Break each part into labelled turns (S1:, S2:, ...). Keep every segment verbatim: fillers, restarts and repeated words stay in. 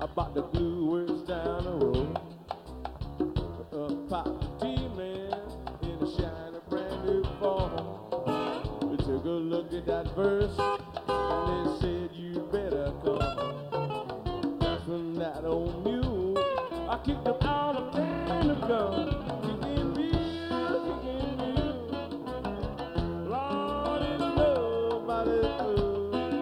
S1: about the blue works down the road. Up popped the G-Man in a shiny brand new form. We took a look at that verse and they said you better come. That's when that old mule, I kicked him out of the gun. Kicking mule, kicking mule. Lord, it's nobody's fool.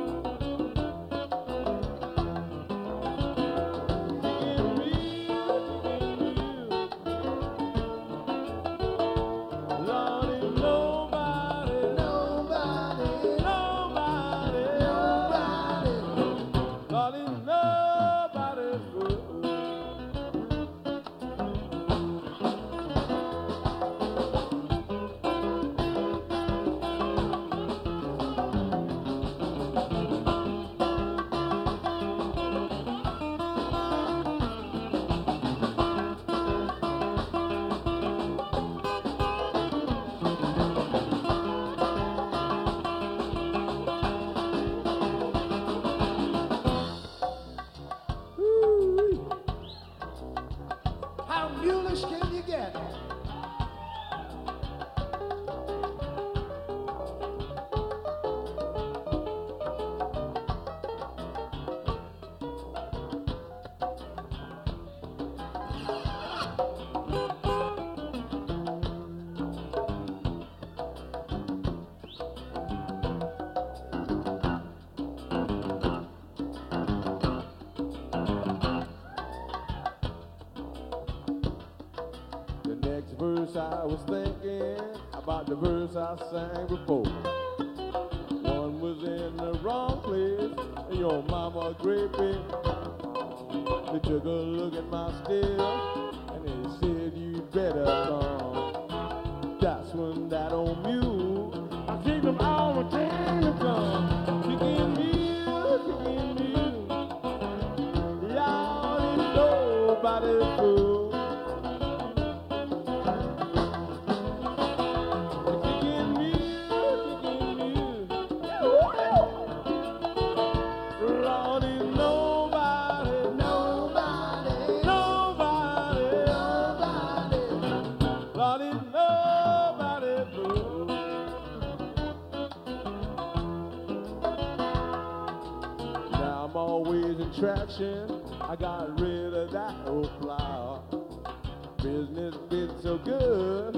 S1: I was thinking about the verse I sang before. One was in the wrong place, and your mama graping. They took a look at my still, and they said you'd better come. That's when that old mule, I kicked him out of town to come. Kicking mule, kicking mule. Y'all ain't nobody's fool. Traction, I got rid of that old flower. Business been so good.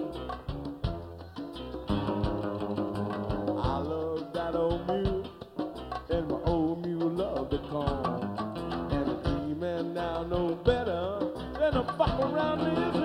S1: I love that old mule, and my old mule loved the corn. And the G-Man now know better than to fuck around this